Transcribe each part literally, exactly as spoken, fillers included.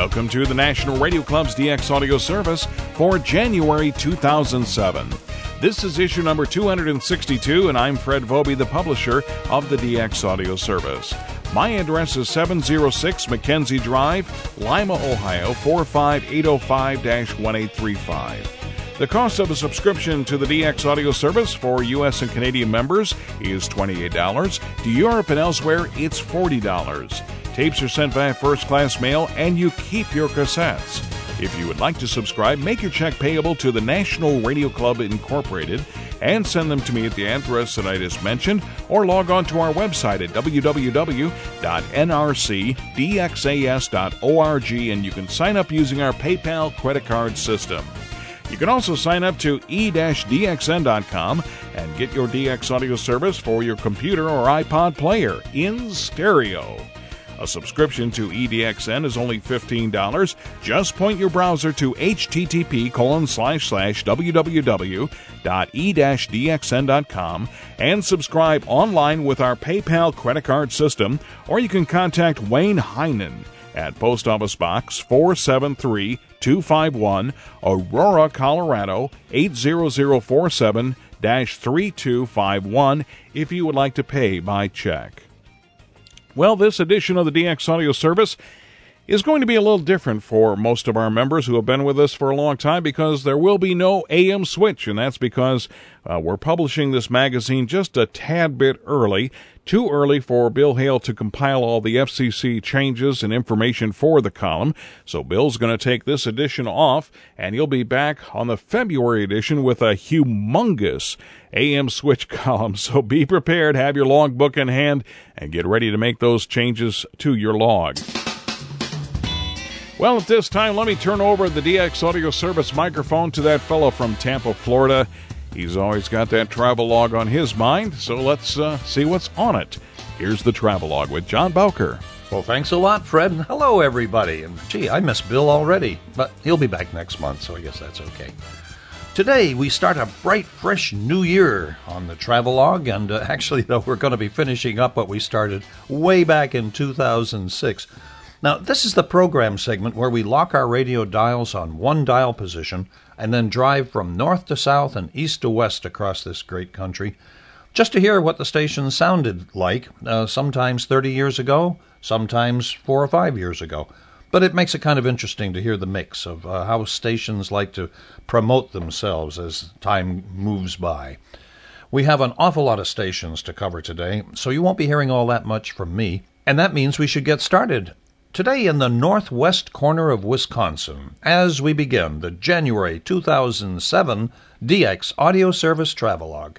Welcome to the National Radio Club's D X Audio Service for January two thousand seven. This is issue number two hundred sixty-two, and I'm Fred Vobie, the publisher of the D X Audio Service. My address is seven oh six Mackenzie Drive, Lima, Ohio, four five eight oh five, one eight three five. The cost of a subscription to the D X Audio Service for U S and Canadian members is twenty-eight dollars. To Europe and elsewhere, it's forty dollars. Tapes are sent via first-class mail, and you keep your cassettes. If you would like to subscribe, make your check payable to the National Radio Club Incorporated and send them to me at the address that I just mentioned, or log on to our website at w w w dot n r c d x a s dot org, and you can sign up using our PayPal credit card system. You can also sign up to e dash d x n dot com and get your D X Audio Service for your computer or iPod player in stereo. A subscription to E D X N is only fifteen dollars. Just point your browser to http colon slash slash www dot e dash d x n dot com and subscribe online with our PayPal credit card system, or you can contact Wayne Heinen at Post Office Box four seven three two five one, Aurora, Colorado eight zero zero four seven dash three two five one if you would like to pay by check. Well, this edition of the D X Audio Service is going to be a little different for most of our members who have been with us for a long time, because there will be no A M switch, and that's because uh, we're publishing this magazine just a tad bit early. Too early for Bill Hale to compile all the F C C changes and information for the column. So Bill's going to take this edition off, and he'll be back on the February edition with a humongous A M switch column. So be prepared, have your logbook in hand, and get ready to make those changes to your log. Well, at this time, let me turn over the D X Audio Service microphone to that fellow from Tampa, Florida. He's always got that travel log on his mind, so let's uh, see what's on it. Here's the travel log with John Bowker. Well, thanks a lot, Fred. Hello, everybody. And gee, I miss Bill already, but he'll be back next month, so I guess that's okay. Today, we start a bright, fresh new year on the travel log, and uh, actually, though, we're going to be finishing up what we started way back in two thousand six. Now, this is the program segment where we lock our radio dials on one dial position and then drive from north to south and east to west across this great country, just to hear what the station sounded like, uh, sometimes thirty years ago, sometimes four or five years ago. But it makes it kind of interesting to hear the mix of uh, how stations like to promote themselves as time moves by. We have an awful lot of stations to cover today, so you won't be hearing all that much from me, and that means we should get started. Today in the northwest corner of Wisconsin, as we begin the January two thousand seven D X Audio Service Travelogue.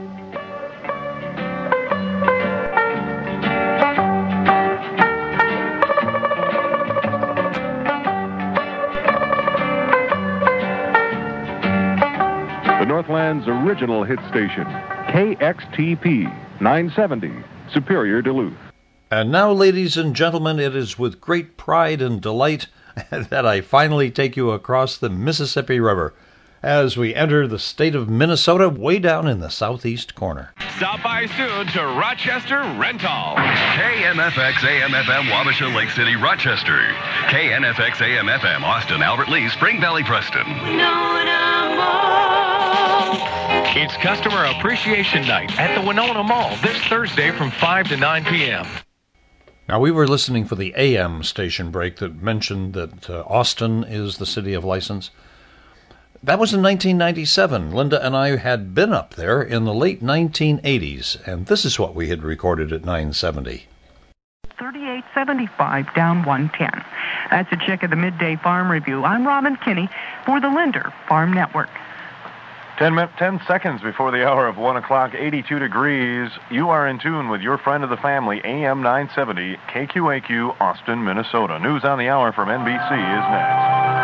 The Northland's original hit station, K X T P nine seventy, Superior, Duluth. And now, ladies and gentlemen, it is with great pride and delight that I finally take you across the Mississippi River as we enter the state of Minnesota way down in the southeast corner. Stop by soon to Rochester Rental. K N F X A M F M Wabasha Lake City, Rochester. K N F X A M F M Austin, Albert Lee, Spring Valley, Preston. It's Customer Appreciation Night at the Winona Mall this Thursday from five to nine p.m. Now, we were listening for the A M station break that mentioned that uh, Austin is the city of license. That was in nineteen ninety-seven. Linda and I had been up there in the late nineteen eighties, and this is what we had recorded at nine seventy. thirty-eight seventy-five down one ten. That's a check of the Midday Farm Review. I'm Robin Kinney for the Linder Farm Network. Ten, min- ten seconds before the hour of one o'clock, eighty-two degrees. You are in tune with your friend of the family, A M nine seventy, K Q A Q, Austin, Minnesota. News on the hour from N B C is next.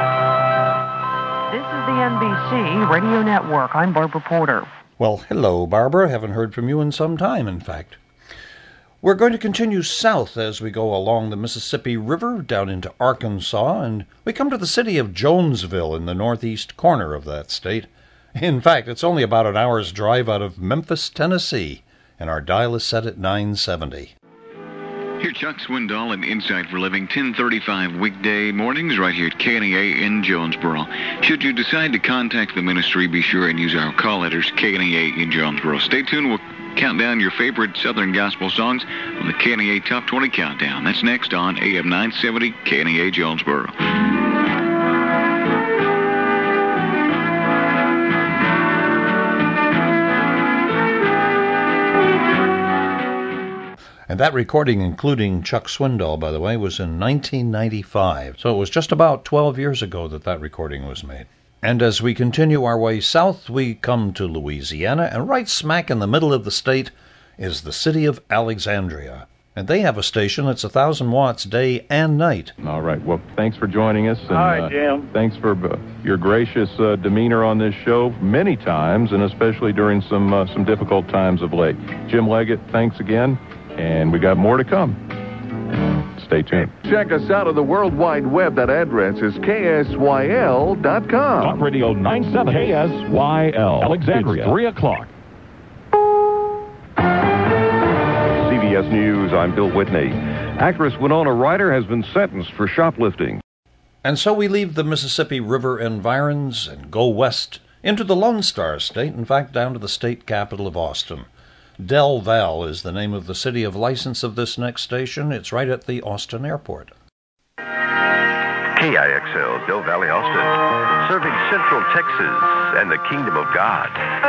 This is the N B C Radio Network. I'm Barbara Porter. Well, hello, Barbara. Haven't heard from you in some time, in fact. We're going to continue south as we go along the Mississippi River down into Arkansas, and we come to the city of Jonesville in the northeast corner of that state. In fact, it's only about an hour's drive out of Memphis, Tennessee, and our dial is set at nine seventy. Here, Chuck Swindoll and Insight for Living, ten thirty-five weekday mornings right here at K N E A in Jonesboro. Should you decide to contact the ministry, be sure and use our call letters, K N E A in Jonesboro. Stay tuned. We'll count down your favorite Southern gospel songs on the K N E A Top twenty Countdown. That's next on A M nine seventy, K N E A Jonesboro. And that recording, including Chuck Swindoll, by the way, was in nineteen ninety-five. So it was just about twelve years ago that that recording was made. And as we continue our way south, we come to Louisiana, and right smack in the middle of the state is the city of Alexandria. And they have a station that's one thousand watts day and night. All right. Well, thanks for joining us. And, Hi, Jim. Uh, thanks for uh, your gracious uh, demeanor on this show many times, and especially during some uh, some difficult times of late. Jim Leggett, thanks again. And we got more to come. Stay tuned. Check us out on the World Wide Web. That address is K S Y L dot com. Talk Radio nine seventy K S Y L. Alexandria. It's three o'clock. C B S News, I'm Bill Whitney. Actress Winona Ryder has been sentenced for shoplifting. And so we leave the Mississippi River environs and go west into the Lone Star State, in fact, down to the state capital of Austin. Del Val is the name of the city of license of this next station. It's right at the Austin Airport. K I X L, Del Valley, Austin, serving Central Texas and the Kingdom of God.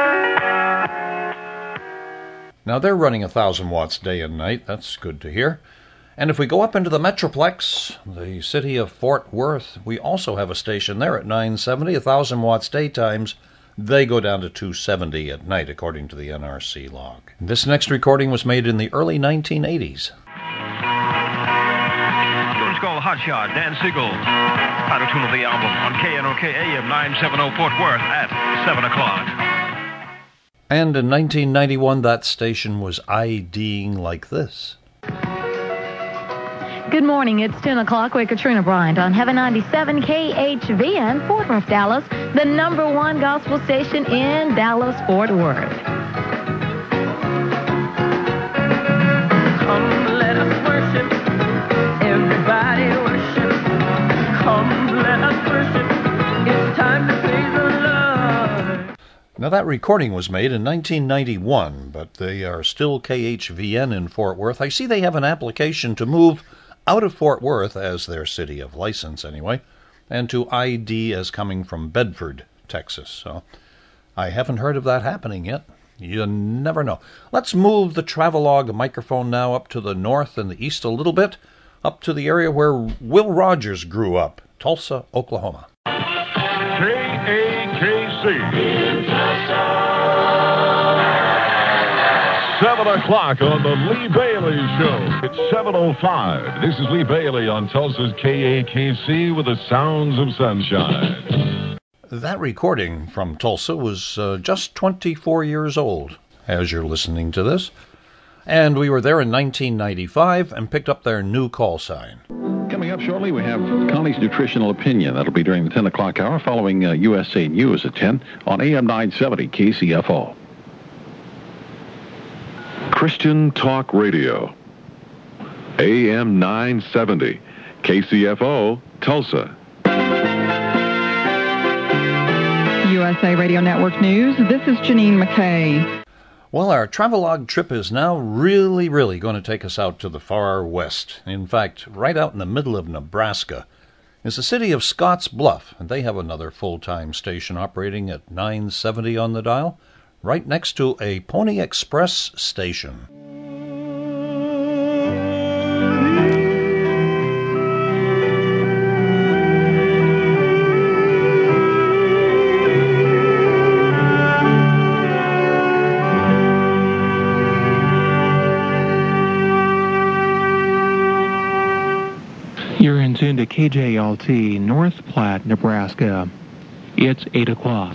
Now, they're running one thousand watts day and night. That's good to hear. And if we go up into the Metroplex, the city of Fort Worth, we also have a station there at nine seventy, one thousand watts daytimes. They go down to two seventy at night, according to the N R C log. This next recording was made in the early nineteen eighties. Jones Call Hotshot, Dan Siegel. Title tune of the album on K N O K A M nine seventy Fort Worth at seven o'clock. And in nineteen ninety-one, that station was IDing like this. Good morning. It's ten o'clock with Katrina Bryant on Heaven ninety-seven K H V N, Fort Worth, Dallas, the number one gospel station in Dallas, Fort Worth. Come, let us worship. Everybody worship. Come, let us worship. It's time to praise the Lord. Now, that recording was made in nineteen ninety-one, but they are still K H V N in Fort Worth. I see they have an application to move out of Fort Worth as their city of license anyway, and to I D as coming from Bedford, Texas. So I haven't heard of that happening yet. You never know. Let's move the Travelog microphone now up to the north and the east a little bit, up to the area where Will Rogers grew up, Tulsa, Oklahoma. K A K C. seven o'clock on the Lee Bailey Show. It's seven oh five. This is Lee Bailey on Tulsa's K A K C with the sounds of sunshine. That recording from Tulsa was uh, just twenty-four years old as you're listening to this. And we were there in nineteen ninety-five and picked up their new call sign. Coming up shortly, we have Connie's Nutritional Opinion. That'll be during the ten o'clock hour, following uh, U S A News at ten on A M nine seventy K C F O. Christian Talk Radio. A M nine seventy. K C F O, Tulsa. U S A Radio Network News, this is Janine McKay. Well, our Travelog trip is now really, really going to take us out to the far west. In fact, right out in the middle of Nebraska is the city of Scotts Bluff, and they have another full-time station operating at nine seventy on the dial, right next to a Pony Express station. You're in tune to K J L T, North Platte, Nebraska. It's eight o'clock.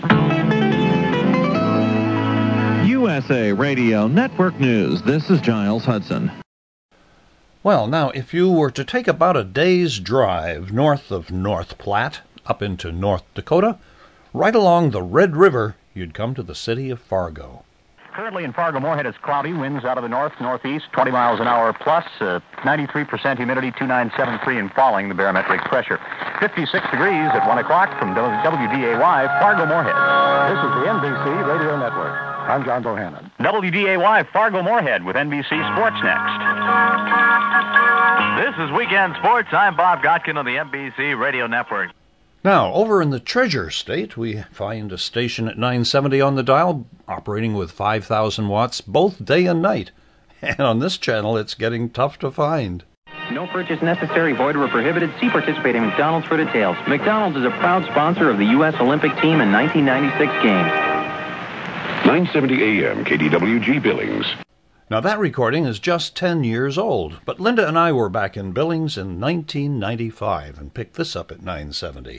U S A Radio Network News. This is Giles Hudson. Well, now, if you were to take about a day's drive north of North Platte, up into North Dakota, right along the Red River, you'd come to the city of Fargo. Currently in Fargo-Moorhead, it's cloudy. Winds out of the north, northeast, twenty miles an hour plus. Uh, ninety-three percent humidity, two nine seven three, and falling the barometric pressure. fifty-six degrees at one o'clock from W D A Y, Fargo-Moorhead. This is the N B C Radio Network. I'm John Bohannon. W D A Y, Fargo-Moorhead with N B C Sports next. This is Weekend Sports. I'm Bob Gotkin on the N B C Radio Network. Now, over in the Treasure State, we find a station at nine seventy on the dial, operating with five thousand watts both day and night. And on this channel, it's getting tough to find. No purchase necessary, void, or prohibited. See participating McDonald's for details. McDonald's is a proud sponsor of the U S Olympic team in nineteen ninety-six games. nine seventy A M, K D W G Billings. Now, that recording is just ten years old, but Linda and I were back in Billings in nineteen ninety-five and picked this up at nine seventy.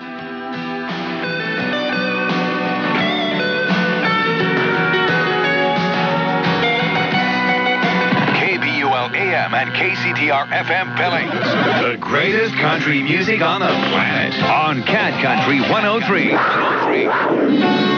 K B U L A M and K C T R F M Billings. The greatest country music on the planet. On Cat Country one oh three. one oh three.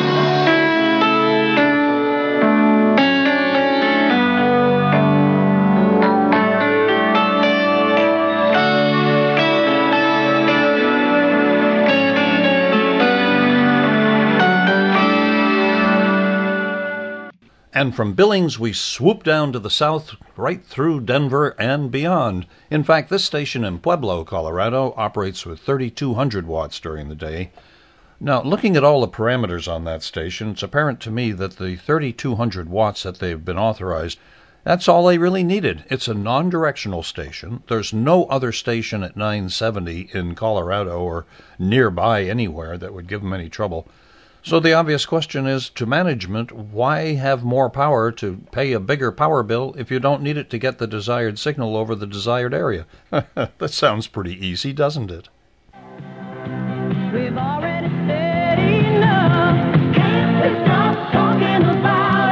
And from Billings, we swoop down to the south, right through Denver and beyond. In fact, this station in Pueblo, Colorado, operates with thirty-two hundred watts during the day. Now, looking at all the parameters on that station, it's apparent to me that the thirty-two hundred watts that they've been authorized, that's all they really needed. It's a non-directional station. There's no other station at nine seventy in Colorado or nearby anywhere that would give them any trouble. So the obvious question is, to management, why have more power to pay a bigger power bill if you don't need it to get the desired signal over the desired area? That sounds pretty easy, doesn't it? We've already said enough. Can't we stop talking about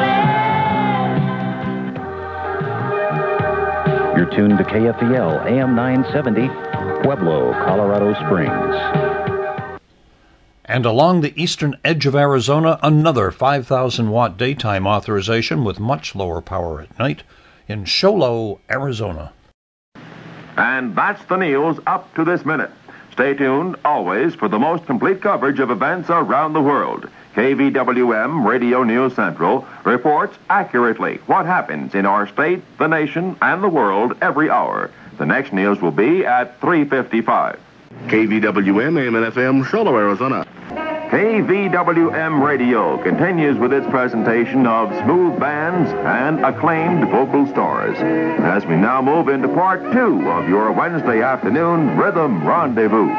it? You're tuned to K F E L A M nine seventy, Pueblo, Colorado Springs. And along the eastern edge of Arizona, another five thousand watt daytime authorization with much lower power at night in Show Low, Arizona. And that's the news up to this minute. Stay tuned always for the most complete coverage of events around the world. K V W M Radio News Central reports accurately what happens in our state, the nation, and the world every hour. The next news will be at three fifty-five. K V W M, A M and F M, Show Low, Arizona. K V W M Radio continues with its presentation of smooth bands and acclaimed vocal stars. As we now move into part two of your Wednesday afternoon Rhythm Rendezvous.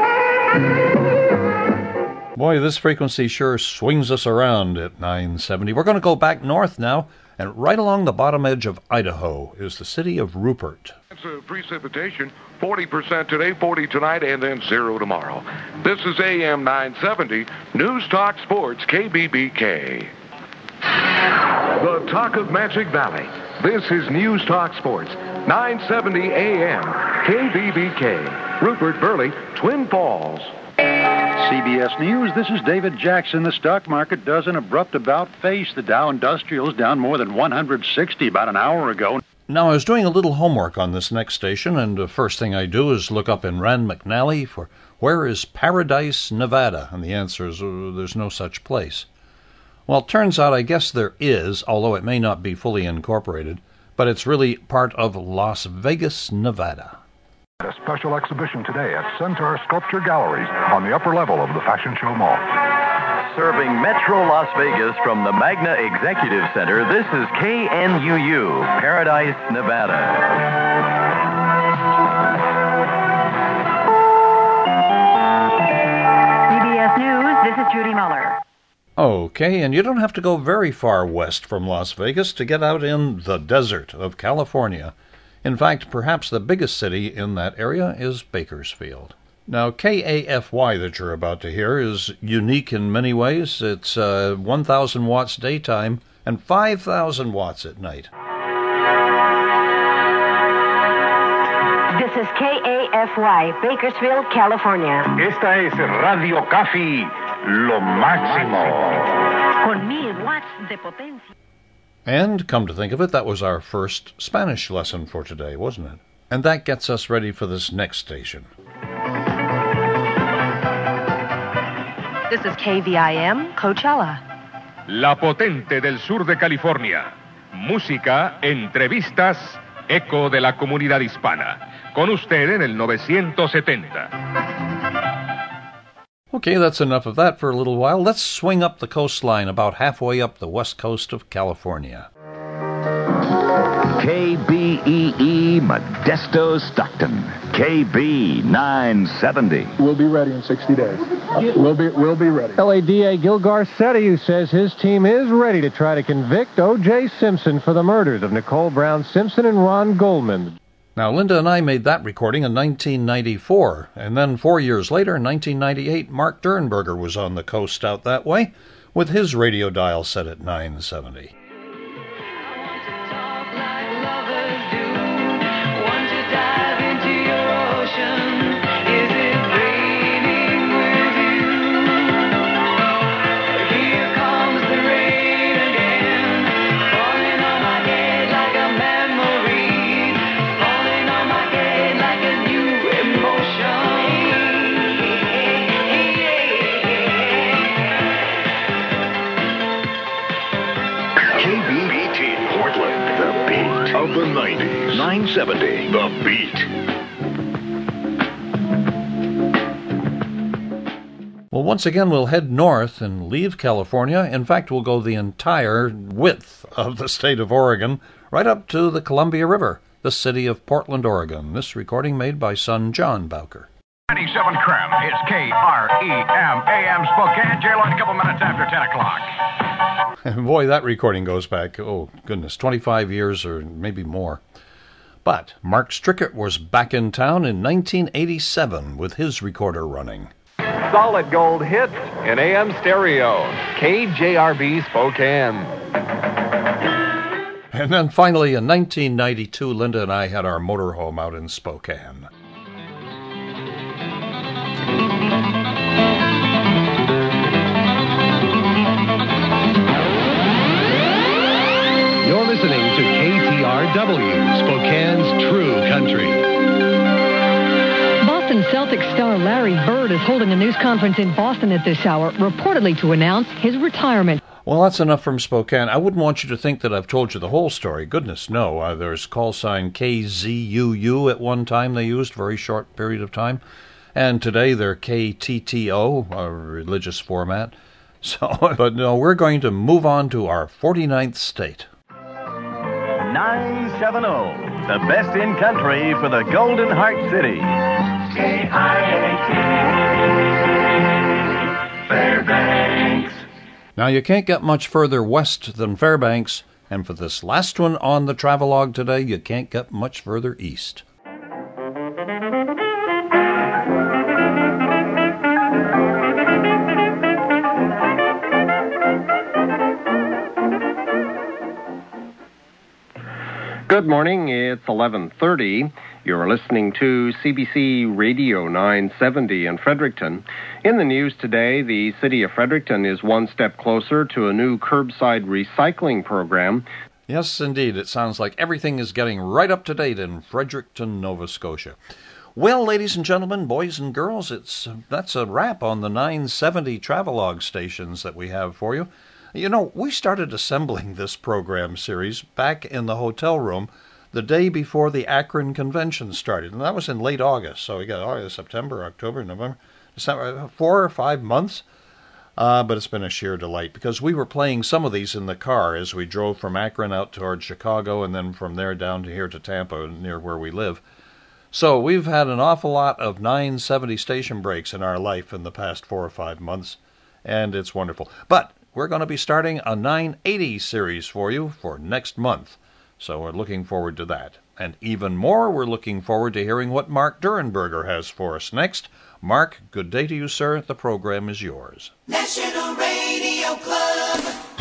Boy, this frequency sure swings us around at nine seventy. We're going to go back north now, and right along the bottom edge of Idaho is the city of Rupert. It's a precipitation, forty percent today, forty tonight, and then zero tomorrow. This is A M nine seventy, News Talk Sports, K B B K. The talk of Magic Valley. This is News Talk Sports, nine seventy A M, K B B K. Rupert, Burley, Twin Falls. C B S News, this is David Jackson. The stock market does an abrupt about-face. The Dow Industrial is down more than one hundred sixty about an hour ago. Now, I was doing a little homework on this next station, and the first thing I do is look up in Rand McNally for where is Paradise, Nevada? And the answer is uh, there's no such place. Well, it turns out I guess there is, although it may not be fully incorporated, but it's really part of Las Vegas, Nevada. A special exhibition today at Centaur Sculpture Galleries on the upper level of the Fashion Show Mall. Serving Metro Las Vegas from the Magna Executive Center, this is K N U U, Paradise, Nevada. C B S News, this is Judy Muller. Okay, and you don't have to go very far west from Las Vegas to get out in the desert of California. In fact, perhaps the biggest city in that area is Bakersfield. Now, K A F Y that you're about to hear is unique in many ways. It's uh, one thousand watts daytime and five thousand watts at night. This is K A F Y, Bakersfield, California. Esta es Radio Café, lo máximo. Con mil watts de potencia. And come to think of it, that was our first Spanish lesson for today, wasn't it? And that gets us ready for this next station. This is K V I M, Coachella. La Potente del Sur de California. Música, entrevistas, eco de la comunidad hispana. Con usted en el novecientos setenta. Okay, that's enough of that for a little while. Let's swing up the coastline about halfway up the west coast of California. K B E E Modesto Stockton. K B nine seventy. We'll be ready in sixty days. We'll be we'll be ready. L A D A Gil Garcetti, who says his team is ready to try to convict O J Simpson for the murders of Nicole Brown Simpson and Ron Goldman. Now, Linda and I made that recording in nineteen ninety-four, and then four years later, in nineteen ninety-eight, Mark Durenberger was on the coast out that way with his radio dial set at nine seventy. The nineties. nine seventy. The Beat. Well, once again, we'll head north and leave California. In fact, we'll go the entire width of the state of Oregon, right up to the Columbia River, the city of Portland, Oregon. This recording made by son John Bowker. ninety-seven Creme. It's K R E M A M Spokane. J-Lo, a couple minutes after ten o'clock. And boy, that recording goes back, oh goodness, twenty-five years or maybe more. But Mark Strickett was back in town in nineteen eighty-seven with his recorder running. Solid gold hits in A M stereo. K J R B Spokane. And then finally in nineteen ninety-two, Linda and I had our motorhome out in Spokane. You're listening to K T R W, Spokane's true country. Boston Celtics star Larry Bird is holding a news conference in Boston at this hour, reportedly to announce his retirement. Well, that's enough from Spokane. I wouldn't want you to think that I've told you the whole story. Goodness, no. Uh, there's call sign K Z U U at one time they used, very short period of time. And today they're K T T O, a religious format. So, but no, we're going to move on to our forty-ninth state. nine seventy, the best in country for the Golden Heart City. K I A T, Fairbanks. Now, you can't get much further west than Fairbanks, and for this last one on the Travelogue today, you can't get much further east. Good morning. It's eleven thirty. You're listening to C B C Radio nine seventy in Fredericton. In the news today, the city of Fredericton is one step closer to a new curbside recycling program. Yes, indeed. It sounds like everything is getting right up to date in Fredericton, Nova Scotia. Well, ladies and gentlemen, boys and girls, it's that's a wrap on the nine seventy Travelogue stations that we have for you. You know, we started assembling this program series back in the hotel room the day before the Akron convention started, and that was in late August. So we got August, September, October, November, December, four or five months. Uh, but it's been a sheer delight because we were playing some of these in the car as we drove from Akron out towards Chicago and then from there down to here to Tampa, near where we live. So we've had an awful lot of nine seventy station breaks in our life in the past four or five months, and it's wonderful. But we're going to be starting a nine eighty series for you for next month. So we're looking forward to that. And even more, we're looking forward to hearing what Mark Durenberger has for us next. Mark, good day to you, sir. The program is yours. National Radio Club.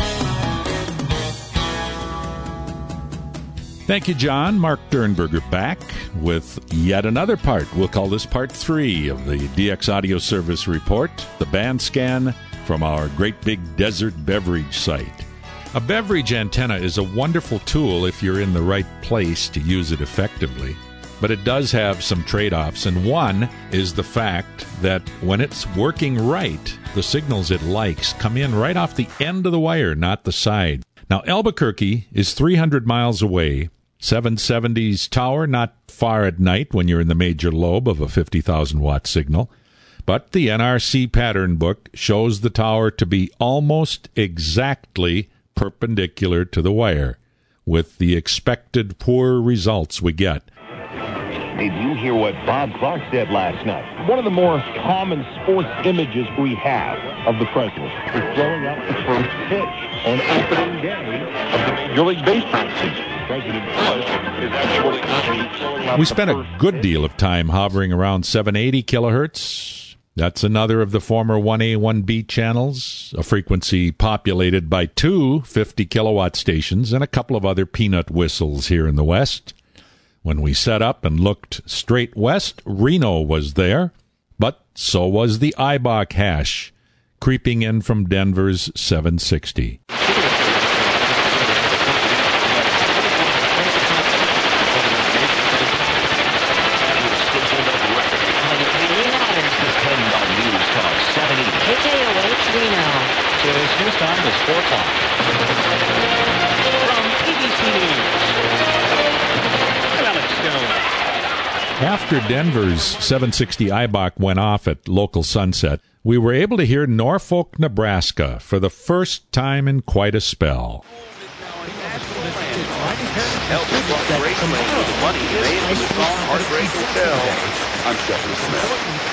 Thank you, John. Mark Durenberger back with yet another part. We'll call this part three of the D X Audio Service Report, the band scan from our great big desert beverage site. A beverage antenna is a wonderful tool if you're in the right place to use it effectively, but it does have some trade-offs, and one is the fact that when it's working right, the signals it likes come in right off the end of the wire, not the side. Now, Albuquerque is three hundred miles away. seven seventy's tower, not far at night when you're in the major lobe of a fifty thousand watt signal. But the N R C pattern book shows the tower to be almost exactly perpendicular to the wire, with the expected poor results we get. Did you hear what Bob Clark said last night? One of the more common sports images we have of the president is throwing out the first pitch on opening day of the Major League Baseball season. President Bush is actually not throwing out We the spent a first good pitch. deal of time hovering around seven eighty kilohertz. That's another of the former one A, one B channels, a frequency populated by two fifty kilowatt stations and a couple of other peanut whistles here in the West. When we set up and looked straight west, Reno was there, but so was the I B O C hash, creeping in from Denver's seven sixty. News time is four o'clock. From A B C News, I'm Alex Stone. After Denver's seven sixty I B O C went off at local sunset, we were able to hear Norfolk, Nebraska for the first time in quite a spell. Help me walk great place with the money made from the song Heartbreak Hotel. I'm Stephanie Smith.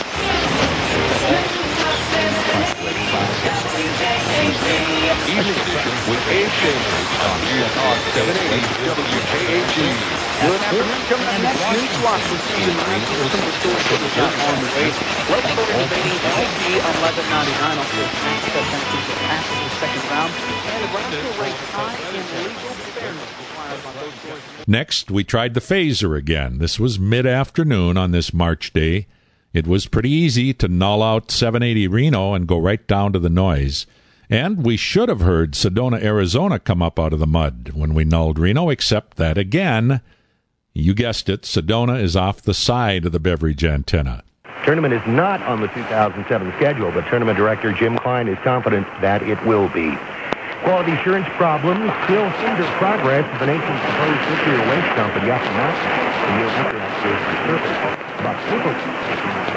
Evening edition with Abe Chambers on News Talk seven eighty W K H E. Good afternoon. Coming up next, News Watch with Stephen Reed. Some of the stories that we got on the way. Local debating L P eleven ninety-nine on the Tennessee passes the second round. And the Nebraska race high in legal fairness required by those stories. Next, we tried the phaser again. This was mid-afternoon on this March day. It was pretty easy to null out seven eighty Reno and go right down to the noise. And we should have heard Sedona, Arizona come up out of the mud when we nulled Reno, except that, again, you guessed it, Sedona is off the side of the beverage antenna. Tournament is not on the two thousand seven schedule, but tournament director Jim Klein is confident that it will be. Quality assurance problems still hinder progress of the nation's proposed nuclear waste dump at Yucca Mountain. The U S Nuclear is surface, but people...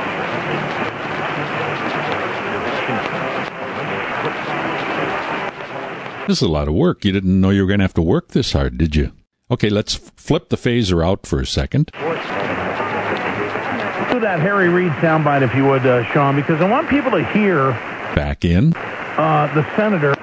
This is a lot of work. You didn't know you were going to have to work this hard, did you? Okay, let's flip the phaser out for a second. Do that Harry Reid soundbite if you would, uh, Sean, because I want people to hear... Back in. Uh, the senator...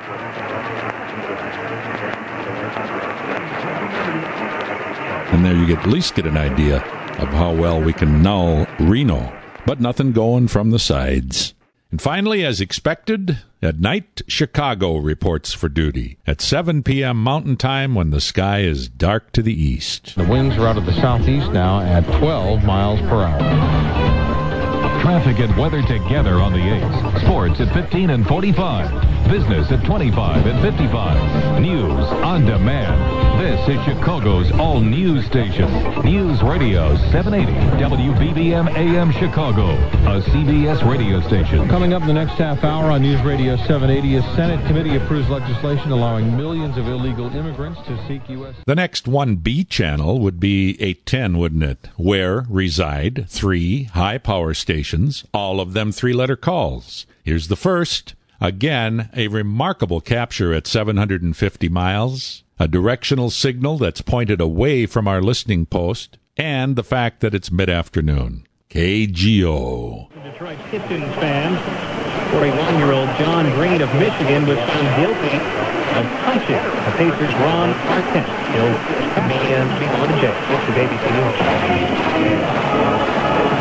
And there you get, at least get an idea of how well we can null Reno. But nothing going from the sides. And finally, as expected, at night, Chicago reports for duty at seven p.m. Mountain Time when the sky is dark to the east. The winds are out of the southeast now at twelve miles per hour. Traffic and weather together on the eights. Sports at fifteen and forty-five. Business at twenty-five and fifty-five. News on demand. This is Chicago's all-news station. News Radio seven eighty W B B M A M Chicago, a C B S radio station. Coming up in the next half hour on News Radio seven eighty, a Senate committee approves legislation allowing millions of illegal immigrants to seek U S The next one B channel would be eight ten, wouldn't it? Where reside three high-power stations, all of them three-letter calls. Here's the first. Again, a remarkable capture at seven hundred fifty miles, a directional signal that's pointed away from our listening post, and the fact that it's mid-afternoon. K G O. Detroit Pistons fans, forty-one-year-old John Green of Michigan was found guilty of punching the Pacers' Ron Artest. He'll be uh, going to jail. This is A B C News.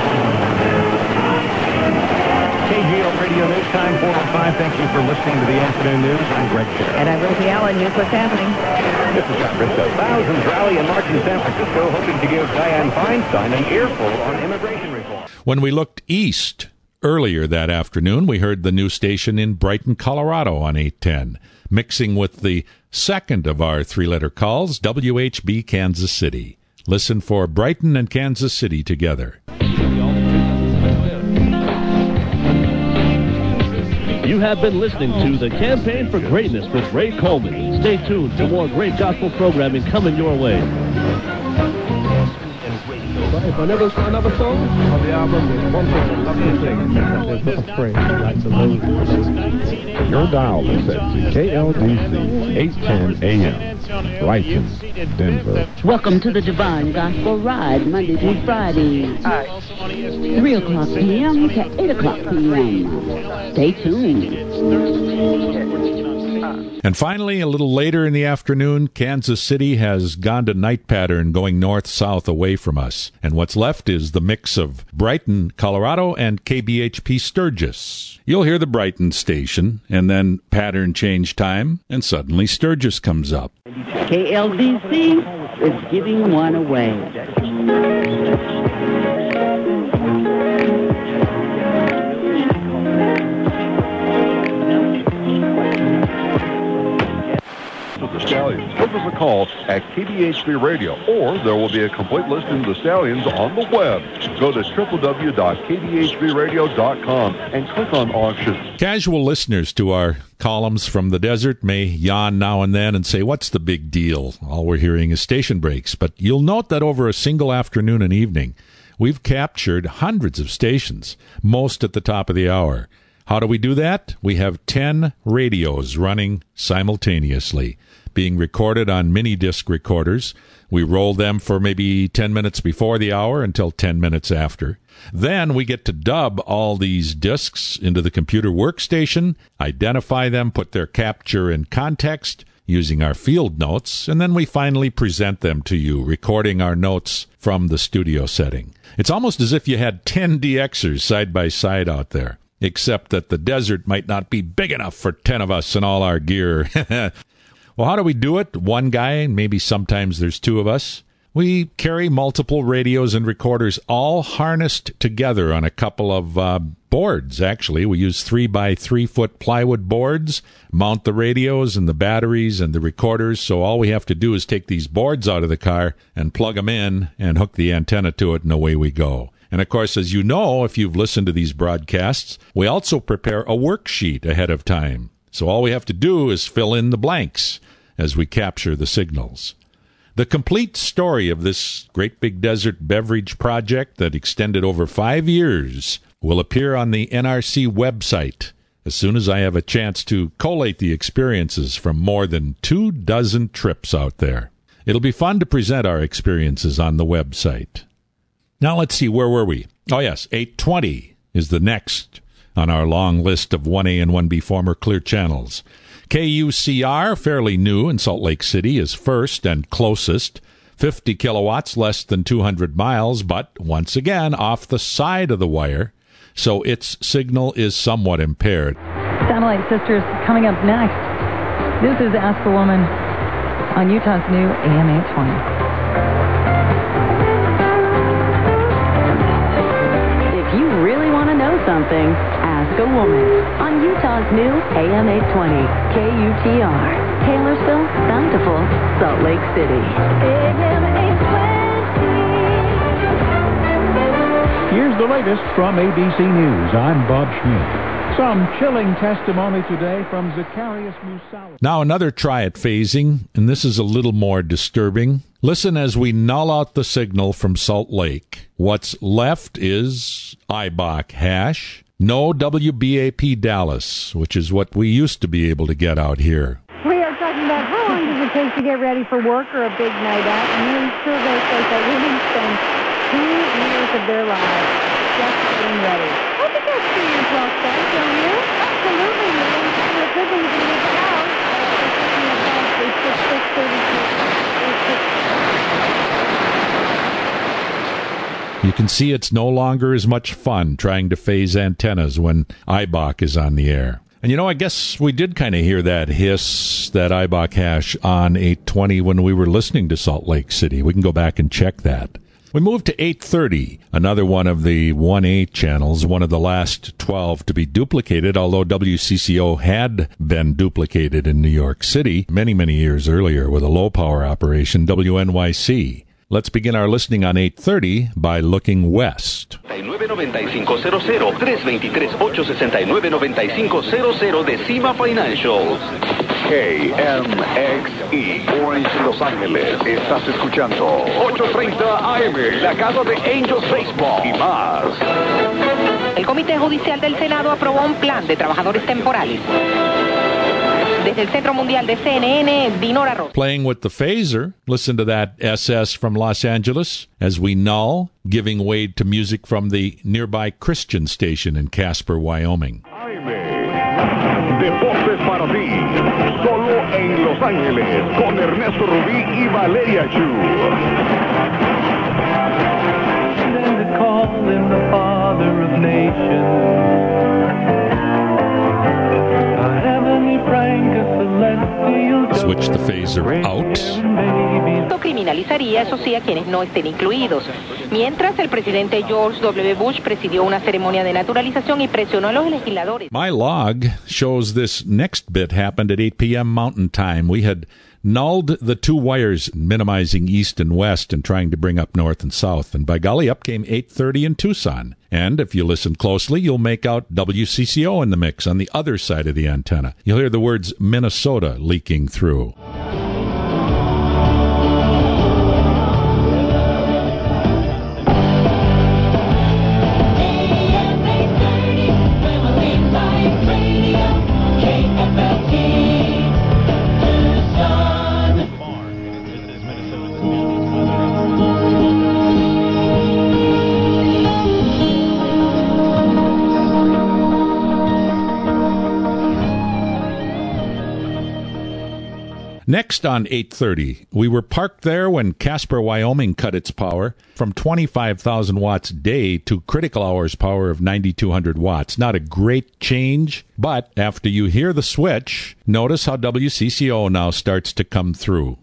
K G O Radio News Time, four oh five. Thank you for listening to the afternoon news. I'm Greg Sherrill. And I'm Rosie Allen. Here's what's happening. This is Scott Briscoe. Thousands rally and march in San Francisco, hoping to give Dianne Feinstein an earful on immigration reform. When we looked east earlier that afternoon, we heard the new station in Brighton, Colorado on eight ten. mixing with the second of our three-letter calls, W H B Kansas City. Listen for Brighton and Kansas City together. You have been listening to the Campaign for Greatness with Ray Coleman. Stay tuned for more great gospel programming coming your way. If I never saw another song on the album, there's one thing I love to sing. There's a phrase like the load. Your dial is set to K L D C eight ten A M, Brighton, Denver. Welcome to the Divine Gospel Ride, Monday through Friday. three o'clock p m to eight o'clock p m Stay tuned. And finally, a little later in the afternoon, Kansas City has gone to night pattern going north-south away from us. And what's left is the mix of Brighton, Colorado, and K B H P Sturgis. You'll hear the Brighton station, and then pattern change time, and suddenly Sturgis comes up. K L D C is giving one away. The Stallions. Give us a call at K B H B Radio, or there will be a complete listing of the Stallions on the web. Go to w w w dot k b h b radio dot com and click on auctions. Casual listeners to our columns from the desert may yawn now and then and say, what's the big deal? All we're hearing is station breaks. But you'll note that over a single afternoon and evening, we've captured hundreds of stations, most at the top of the hour. How do we do that? We have ten radios running simultaneously, being recorded on mini disc recorders. We roll them for maybe ten minutes before the hour until ten minutes after. Then we get to dub all these discs into the computer workstation, identify them, put their capture in context using our field notes, and then we finally present them to you, recording our notes from the studio setting. It's almost as if you had ten D Xers side by side out there, except that the desert might not be big enough for ten of us and all our gear. Well, how do we do it? One guy, maybe sometimes there's two of us. We carry multiple radios and recorders all harnessed together on a couple of uh, boards, actually. We use three by three foot plywood boards, mount the radios and the batteries and the recorders, so all we have to do is take these boards out of the car and plug them in and hook the antenna to it, and away we go. And, of course, as you know, if you've listened to these broadcasts, we also prepare a worksheet ahead of time. So all we have to do is fill in the blanks as we capture the signals. The complete story of this great big desert beverage project that extended over five years will appear on the N R C website as soon as I have a chance to collate the experiences from more than two dozen trips out there. It'll be fun to present our experiences on the website. Now let's see, where were we? Oh yes, eight twenty is the next on our long list of one A and one B former clear channels. K U C R, fairly new in Salt Lake City, is first and closest. fifty kilowatts, less than two hundred miles, but once again off the side of the wire, so its signal is somewhat impaired. Satellite Sisters coming up next. This is Ask a Woman on Utah's new A M eight twenty. If you really want to know something, ask a woman on Utah's new A M eight twenty, K U T R, Taylorsville, Bountiful, Salt Lake City. A M eight twenty. Here's the latest from A B C News. I'm Bob Schmidt. Some chilling testimony today from Zacharias Musawa. Now another try at phasing, and this is a little more disturbing. Listen as we null out the signal from Salt Lake. What's left is I B A C hash, no W B A P Dallas, which is what we used to be able to get out here. We are talking about how long does it take to get ready for work or a big night out. And new survey says that women spend two years of their lives just getting ready. I think that's two years well spent, don't you? Absolutely. And the good thing is you leave the house. It's just six thirty-two. You can see it's no longer as much fun trying to phase antennas when I B A C is on the air. And, you know, I guess we did kind of hear that hiss, that I B A C hash on eight twenty when we were listening to Salt Lake City. We can go back and check that. We move to eight thirty, another one of the one A channels, one of the last twelve to be duplicated, although W C C O had been duplicated in New York City many, many years earlier with a low-power operation, W N Y C. Let's begin our listening on eight thirty by looking west. nueve noventa y cinco cero cero, tres veintitrés, ocho sesenta y nueve, noventa y cinco cero cero de Cima Financials. K M X E, Orange, Los Ángeles. Estás escuchando ochocientos treinta A M, la casa de Angels Baseball y más. El Comité Judicial del Senado aprobó un plan de trabajadores temporales. Desde el Centro Mundial de C N N, Dinora Ross. Playing with the phaser, listen to that S S from Los Angeles as we null, giving way to music from the nearby Christian station in Casper, Wyoming. Deportes para ti, solo en Los Ángeles, con Ernesto Rubí y Valeria Chu. And to call him the father of nations. A heavenly prank, a celestial Switch the phaser out. Esto criminalizaría, eso sí, a quienes no estén incluidos. Mientras, el presidente George W. Bush presidió una ceremonia de naturalización y presionó a los legisladores. My log shows this next bit happened at eight p.m. Mountain Time. We had nulled the two wires, minimizing east and west and trying to bring up north and south. And by golly, up came eight thirty in Tucson. And if you listen closely, you'll make out W C C O in the mix on the other side of the antenna. You'll hear the words Minnesota leaking through. Next on eight thirty, we were parked there when Casper, Wyoming cut its power from twenty-five thousand watts a day to critical hours power of ninety-two hundred watts. Not a great change, but after you hear the switch, notice how W C C O now starts to come through.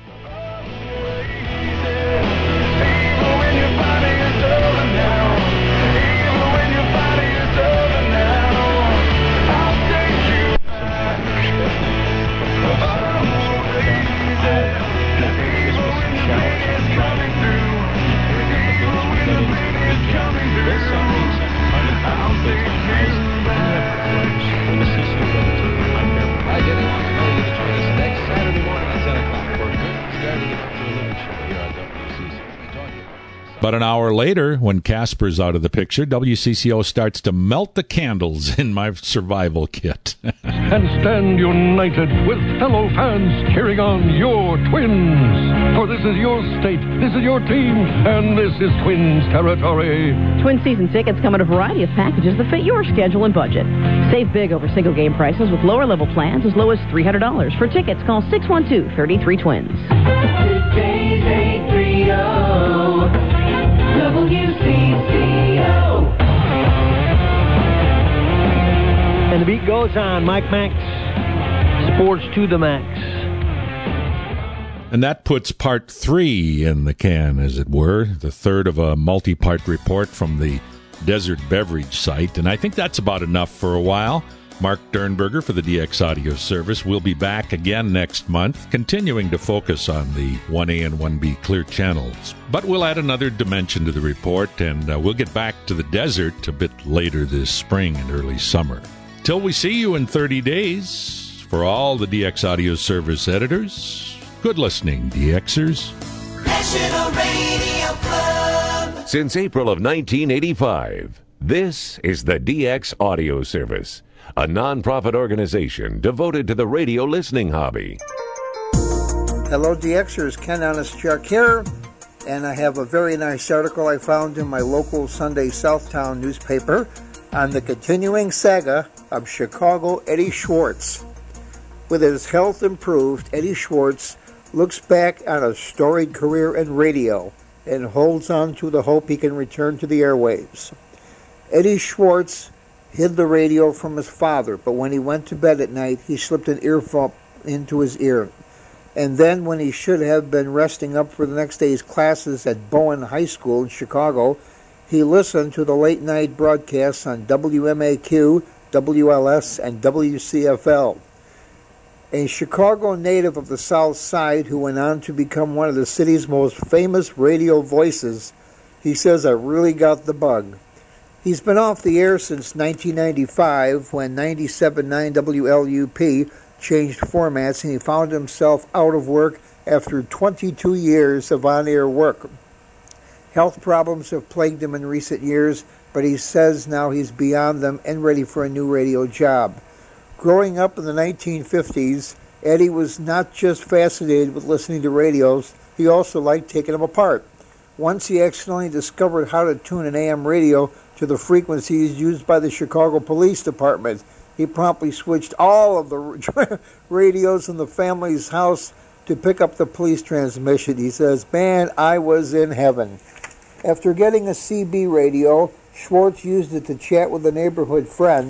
But an hour later, when Casper's out of the picture, W C C O starts to melt the candles in my survival kit. And stand united with fellow fans cheering on your Twins. For this is your state, this is your team, and this is Twins territory. Twin season tickets come in a variety of packages that fit your schedule and budget. Save big over single game prices with lower level plans as low as three hundred dollars. For tickets, call six one two, three three twins. Today's eight thirty W C C O. And the beat goes on. Mike Max, Sports to the Max. And that puts part three in the can, as it were, the third of a multi-part report from the Desert Beverage site. And I think that's about enough for a while. Mark Dernberger for the D X Audio Service. We'll be back again next month, continuing to focus on the one A and one B clear channels. But we'll add another dimension to the report, and uh, we'll get back to the desert a bit later this spring and early summer. Till we see you in thirty days, for all the D X Audio Service editors, good listening, DXers. National Radio Club. Since April of nineteen eighty-five, this is the D X Audio Service, a non-profit organization devoted to the radio listening hobby. Hello, DXers. Ken Honestchuk here, and I have a very nice article I found in my local Sunday Southtown newspaper on the continuing saga of Chicago Eddie Schwartz. With his health improved, Eddie Schwartz looks back on a storied career in radio and holds on to the hope he can return to the airwaves. Eddie Schwartz hid the radio from his father, but when he went to bed at night, he slipped an earphone into his ear. And then when he should have been resting up for the next day's classes at Bowen High School in Chicago, he listened to the late-night broadcasts on W M A Q, W L S, and W C F L. A Chicago native of the South Side who went on to become one of the city's most famous radio voices, he says, "I really got the bug." He's been off the air since nineteen ninety-five when ninety-seven point nine W L U P changed formats, and he found himself out of work after twenty-two years of on-air work. Health problems have plagued him in recent years, but he says now he's beyond them and ready for a new radio job. Growing up in the nineteen fifties, Eddie was not just fascinated with listening to radios, he also liked taking them apart. Once he accidentally discovered how to tune an A M radio to the frequencies used by the Chicago Police Department. He promptly switched all of the radios in the family's house to pick up the police transmission. He says, "Man, I was in heaven." After getting a C B radio, Schwartz used it to chat with a neighborhood friend.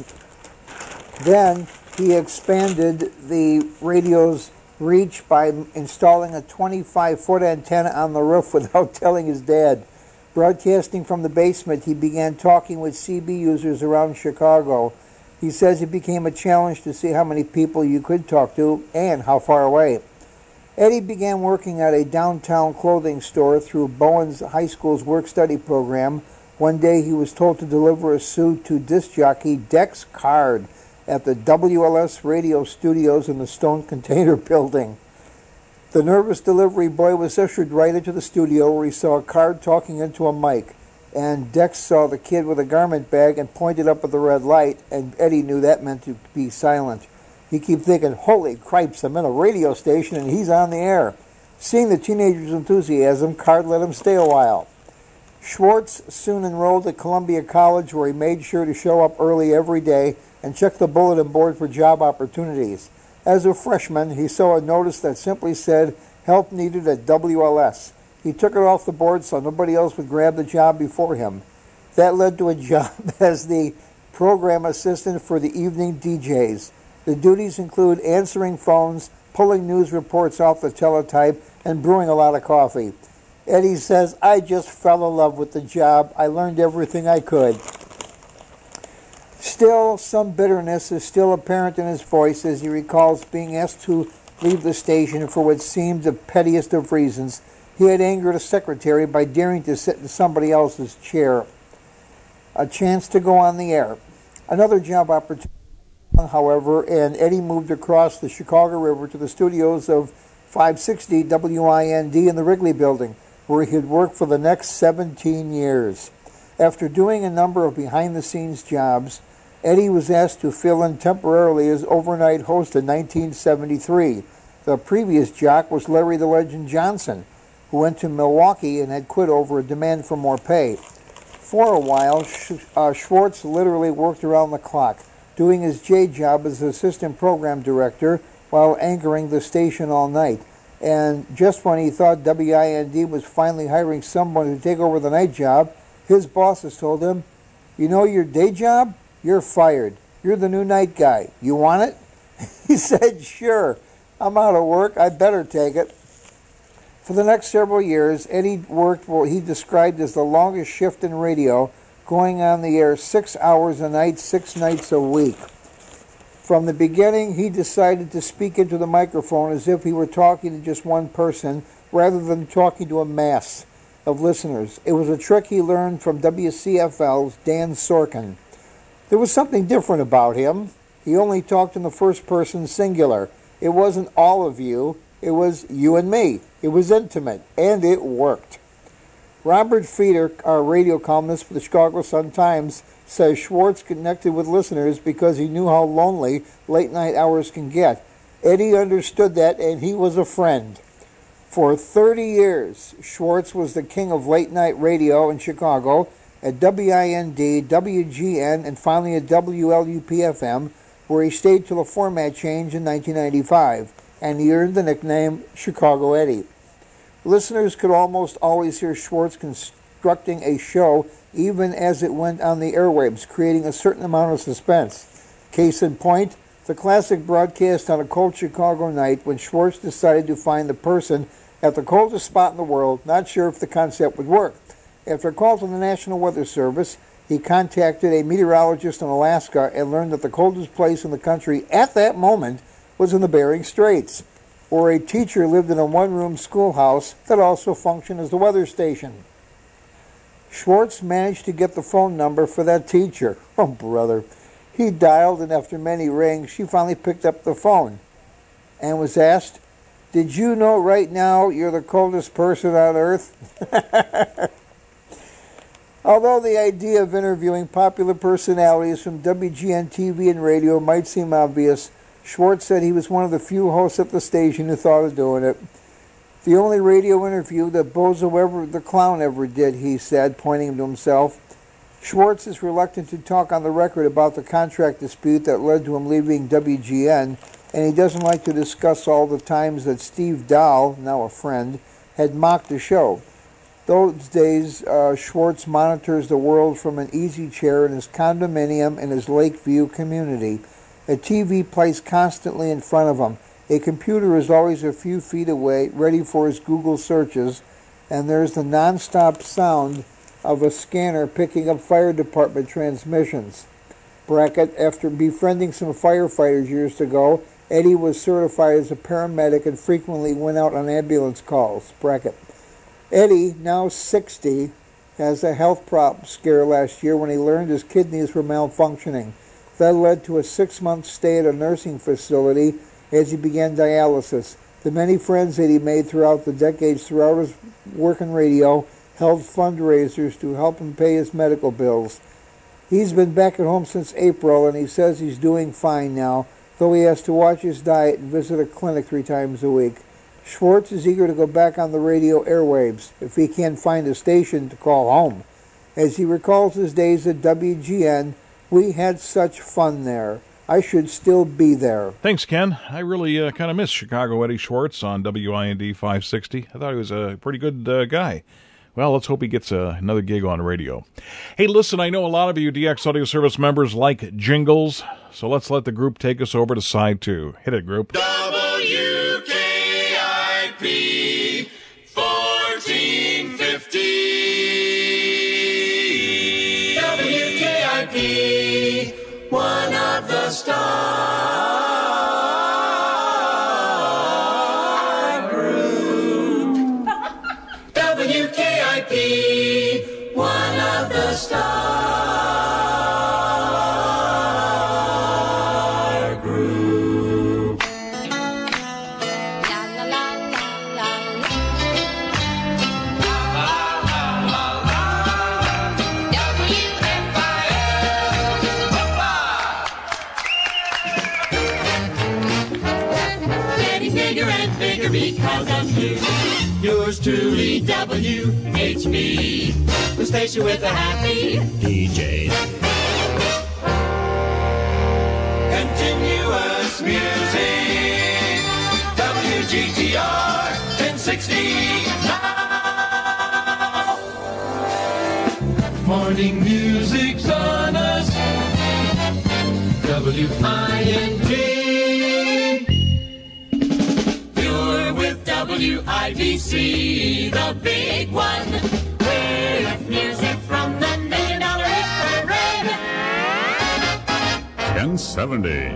Then he expanded the radio's reach by installing a twenty-five foot antenna on the roof without telling his dad. Broadcasting from the basement, he began talking with C B users around Chicago. He says it became a challenge to see how many people you could talk to and how far away. Eddie began working at a downtown clothing store through Bowen's High School's work-study program. One day he was told to deliver a suit to disc jockey Dex Card at the W L S radio studios in the Stone Container Building. The nervous delivery boy was ushered right into the studio where he saw Card talking into a mic. And Dex saw the kid with a garment bag and pointed up at the red light, and Eddie knew that meant to be silent. He kept thinking, holy cripes, I'm in a radio station and he's on the air. Seeing the teenager's enthusiasm, Card let him stay a while. Schwartz soon enrolled at Columbia College, where he made sure to show up early every day and check the bulletin board for job opportunities. As a freshman, he saw a notice that simply said, "Help needed at W L S." He took it off the board so nobody else would grab the job before him. That led to a job as the program assistant for the evening D Js. The duties include answering phones, pulling news reports off the teletype, and brewing a lot of coffee. Eddie says, "I just fell in love with the job. I learned everything I could." Still, some bitterness is still apparent in his voice as he recalls being asked to leave the station for what seemed the pettiest of reasons. He had angered a secretary by daring to sit in somebody else's chair. A chance to go on the air. Another job opportunity, however, and Eddie moved across the Chicago River to the studios of five sixty W I N D in the Wrigley Building, where he had worked for the next seventeen years. After doing a number of behind-the-scenes jobs, Eddie was asked to fill in temporarily as overnight host in nineteen seventy-three. The previous jock was Larry the Legend Johnson, who went to Milwaukee and had quit over a demand for more pay. For a while, Sch- uh, Schwartz literally worked around the clock, doing his J job as assistant program director while anchoring the station all night. And just when he thought W I N D was finally hiring someone to take over the night job, his bosses told him, "You know your day job? You're fired. You're the new night guy. You want it?" He said, "Sure. I'm out of work. I better take it." For the next several years, Eddie worked what he described as the longest shift in radio, going on the air six hours a night, six nights a week. From the beginning, he decided to speak into the microphone as if he were talking to just one person rather than talking to a mass of listeners. It was a trick he learned from W C F L's Dan Sorkin. There was something different about him. He only talked in the first person singular. It wasn't all of you. It was you and me. It was intimate, and it worked. Robert Feeder, our radio columnist for the Chicago Sun-Times, says Schwartz connected with listeners because he knew how lonely late-night hours can get. Eddie understood that, and he was a friend. For thirty years, Schwartz was the king of late-night radio in Chicago at W I N D, W G N, and finally at W L U P F M, where he stayed till a format change in nineteen ninety-five, and he earned the nickname Chicago Eddie. Listeners could almost always hear Schwartz constructing a show even as it went on the airwaves, creating a certain amount of suspense. Case in point, The classic broadcast on a cold Chicago night when Schwartz decided to find the person at the coldest spot in the world, not sure if the concept would work. After a call to the National Weather Service, he contacted a meteorologist in Alaska and learned that the coldest place in the country at that moment was in the Bering Straits, where a teacher lived in a one-room schoolhouse that also functioned as the weather station. Schwartz managed to get the phone number for that teacher. Oh, brother. He dialed, and after many rings, she finally picked up the phone and was asked, "Did you know right now you're the coldest person on Earth?" Although the idea of interviewing popular personalities from W G N T V and radio might seem obvious, Schwartz said he was one of the few hosts at the station who thought of doing it. The only radio interview that Bozo ever, the clown ever did, he said, pointing to himself. Schwartz is reluctant to talk on the record about the contract dispute that led to him leaving W G N, and he doesn't like to discuss all the times that Steve Dahl, now a friend, had mocked the show. Those days, uh, Schwartz monitors the world from an easy chair in his condominium in his Lakeview community. A T V placed constantly in front of him. A computer is always a few feet away, ready for his Google searches, and there's the non-stop sound of a scanner picking up fire department transmissions. Bracket, after befriending some firefighters years ago, Eddie was certified as a paramedic and frequently went out on ambulance calls. Bracket. Eddie, now sixty, has a health prop scare last year when he learned his kidneys were malfunctioning. That led to a six-month stay at a nursing facility as he began dialysis. The many friends that he made throughout the decades throughout his work in radio held fundraisers to help him pay his medical bills. He's been back at home since April, and he says he's doing fine now, though he has to watch his diet and visit a clinic three times a week. Schwartz is eager to go back on the radio airwaves, if he can find a station to call home. As he recalls his days at W G N, "We had such fun there. I should still be there." Thanks, Ken. I really uh, kind of miss Chicago Eddie Schwartz on W I N D five sixty. I thought he was a pretty good uh, guy. Well, let's hope he gets uh, another gig on radio. Hey, listen, I know a lot of you D X Audio Service members like jingles, so let's let the group take us over to side two. Hit it, group. W K I P fourteen fifty. W K I P, one of the star group. W K I P, one of the star group. Getting bigger and bigger because of you. Yours truly, W H B, the station with the happy D J. Continuous music, W G T R ten sixty now. Morning music's on us, W I N G. You're with W I B C, the big one, with music from the Million Dollar Hit Parade. ten seventy.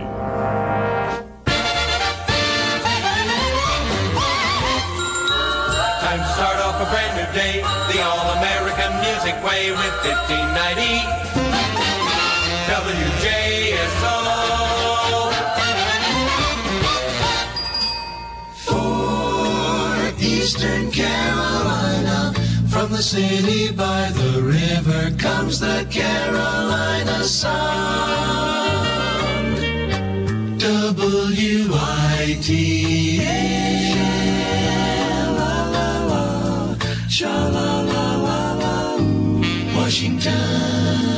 Time to start off a brand new day, the all-American music way with fifteen ninety W J S O. For Eastern Carolina, from the city by the river comes the Carolina Sound. W I T A. Sha-la-la-la-la, Washington.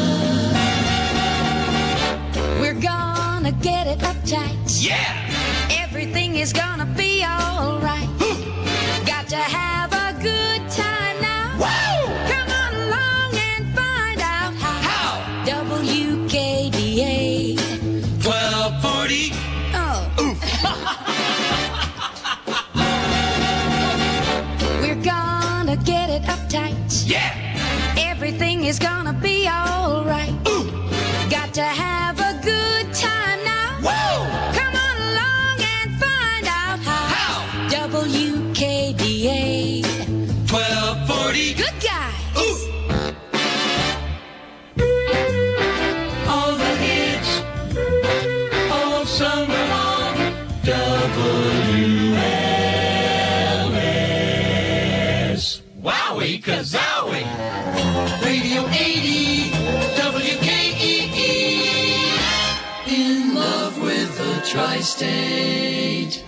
We're gonna get it uptight. Yeah! Everything is gonna be alright. Got to have a good time now. Wow! Come on along and find out how. How? W K D A twelve forty Yeah! Everything is gonna be alright. Got to have a good time now. Whoa! Come on along and find out how. How? W K D A twelve forty. Good guy. Ooh! All the hits all summer long. W L S. Wowie kazowie. Radio eighty, W K E E. In love with the tri-state.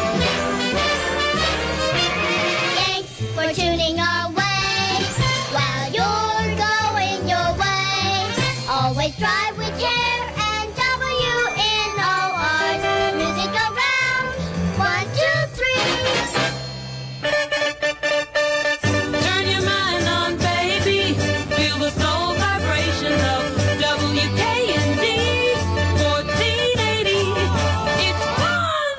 Thanks for tuning our way. While you're going your way, always drive with care and W N O R. Music around, one, two, three. Turn your mind on, baby. Feel the soul vibration of W K N D fourteen eighty. It's fun!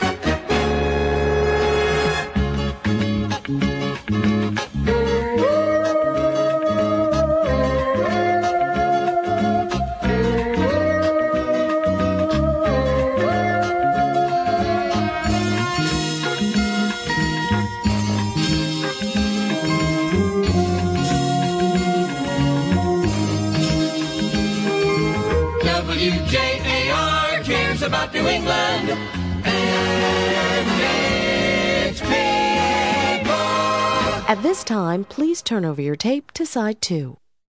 W J A R cares about New England and makes people. At this time, please turn over your tape to side two.